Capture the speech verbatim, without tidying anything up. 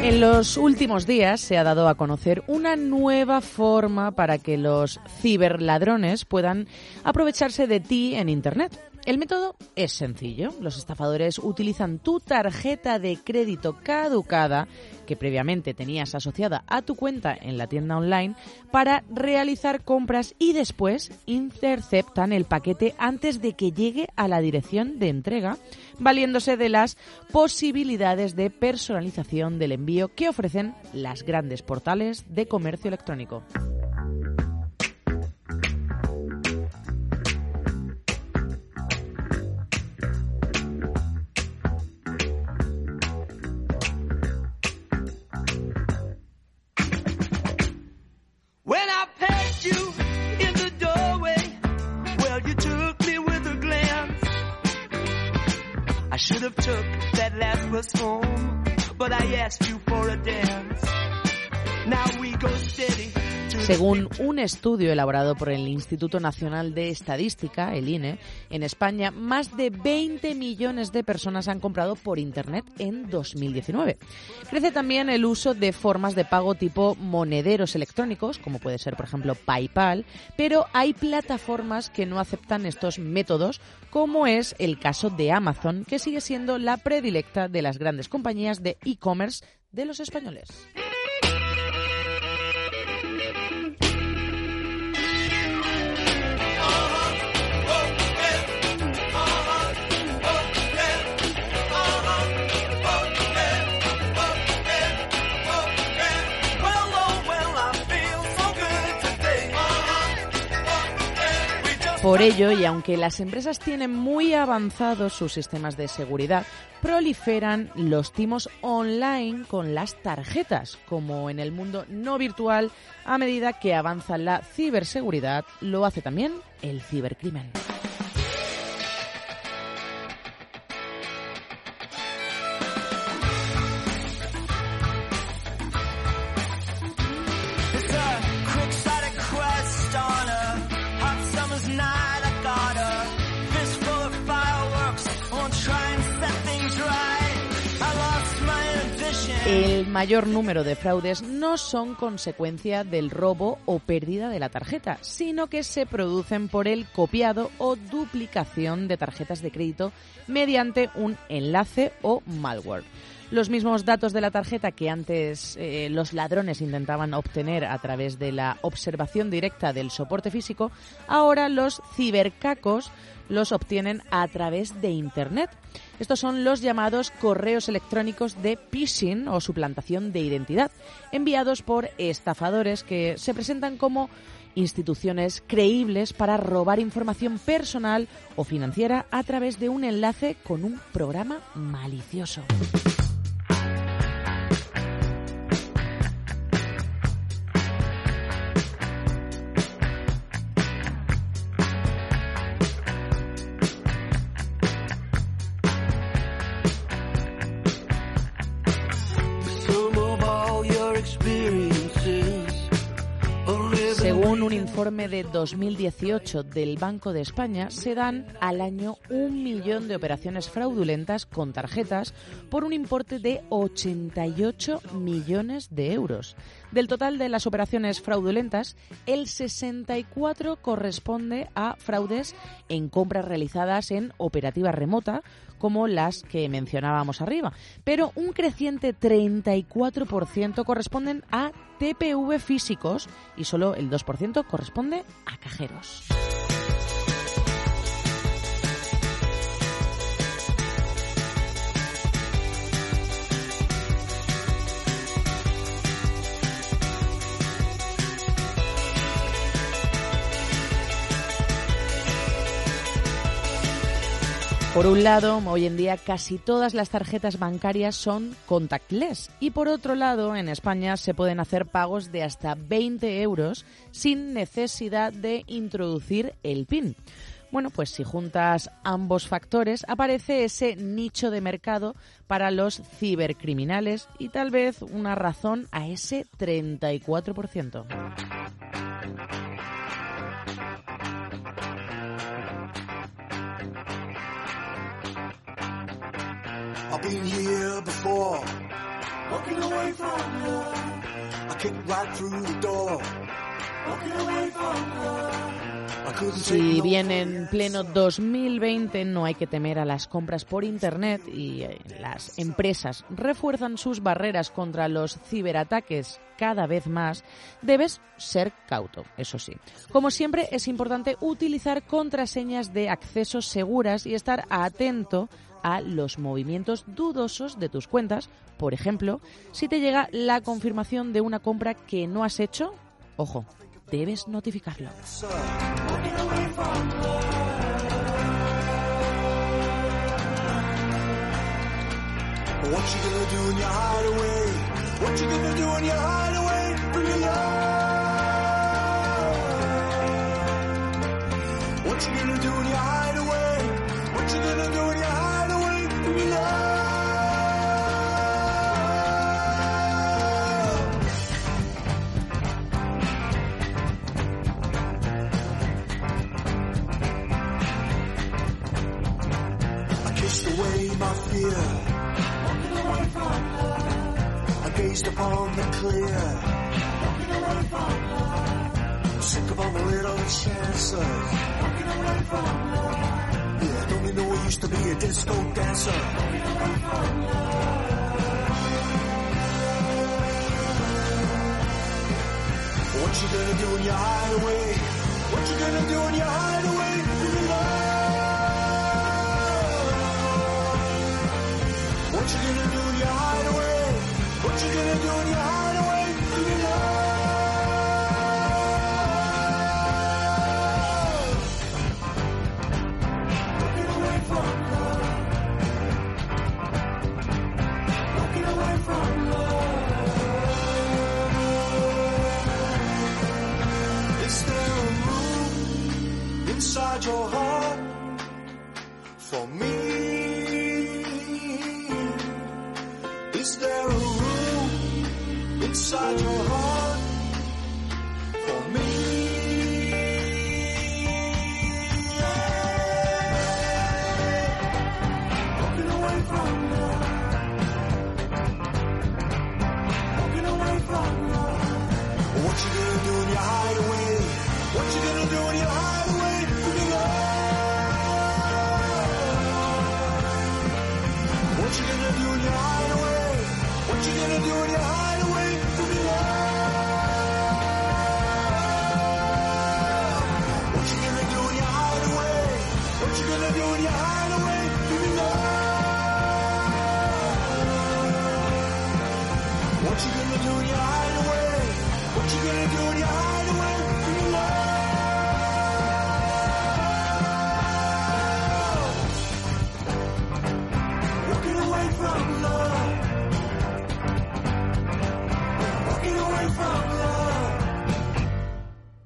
En los últimos días se ha dado a conocer una nueva forma para que los ciberladrones puedan aprovecharse de ti en Internet. El método es sencillo. Los estafadores utilizan tu tarjeta de crédito caducada, que previamente tenías asociada a tu cuenta en la tienda online, para realizar compras y después interceptan el paquete antes de que llegue a la dirección de entrega, valiéndose de las posibilidades de personalización del envío que ofrecen las grandes portales de comercio electrónico. Según un estudio elaborado por el Instituto Nacional de Estadística, el I N E, en España más de veinte millones de personas han comprado por Internet en dos mil diecinueve. Crece también el uso de formas de pago tipo monederos electrónicos, como puede ser, por ejemplo, PayPal, pero hay plataformas que no aceptan estos métodos, como es el caso de Amazon, que sigue siendo la predilecta de las grandes compañías de e-commerce de los españoles. Por ello, y aunque las empresas tienen muy avanzados sus sistemas de seguridad, proliferan los timos online con las tarjetas. Como en el mundo no virtual, a medida que avanza la ciberseguridad, lo hace también el cibercrimen. El mayor número de fraudes no son consecuencia del robo o pérdida de la tarjeta, sino que se producen por el copiado o duplicación de tarjetas de crédito mediante un enlace o malware. Los mismos datos de la tarjeta que antes eh, los ladrones intentaban obtener a través de la observación directa del soporte físico, ahora los cibercacos los obtienen a través de Internet. Estos son los llamados correos electrónicos de phishing o suplantación de identidad, enviados por estafadores que se presentan como instituciones creíbles para robar información personal o financiera a través de un enlace con un programa malicioso. Según un informe de dos mil dieciocho del Banco de España, se dan al año un millón de operaciones fraudulentas con tarjetas por un importe de ochenta y ocho millones de euros. Del total de las operaciones fraudulentas, el sesenta y cuatro por ciento corresponde a fraudes en compras realizadas en operativa remota, como las que mencionábamos arriba, pero un creciente treinta y cuatro por ciento corresponden a T P V físicos y solo el dos por ciento corresponde a cajeros. Por un lado, hoy en día casi todas las tarjetas bancarias son contactless y por otro lado, en España se pueden hacer pagos de hasta veinte euros sin necesidad de introducir el PIN. Bueno, pues si juntas ambos factores, aparece ese nicho de mercado para los cibercriminales y tal vez una razón a ese treinta y cuatro por ciento. I've been here before, walking away from Si bien en pleno dos mil veinte no hay que temer a las compras por Internet y eh, las empresas refuerzan sus barreras contra los ciberataques cada vez más, debes ser cauto, eso sí. Como siempre, es importante utilizar contraseñas de acceso seguras y estar atento a los movimientos dudosos de tus cuentas. Por ejemplo, si te llega la confirmación de una compra que no has hecho, ojo, debes notificarlo. Away my fear, walking away from love. I gazed upon the clear, walking away from love. I'm sick of all the little chances, walking away from love. Yeah, don't you know I used to be a disco dancer, walking away from love. What you gonna do when you hide away? What you gonna do when you hide away from your love? What you gonna do when you hide away? What you gonna do when you hide away from your love? Walking away from love. Walking away from love. Is there a room inside your heart for me? Is there a room inside your heart for me? Yeah. Walking away from love. Walking away from love. What you gonna do when you hide away? What you gonna do when you hide away from your love? What you gonna do when you hide away? What you gonna do when you hide away from your love? What you gonna do when you hide away? What you gonna do when you hide away from your love? What you gonna do when you hide away? What you gonna do when you hide away?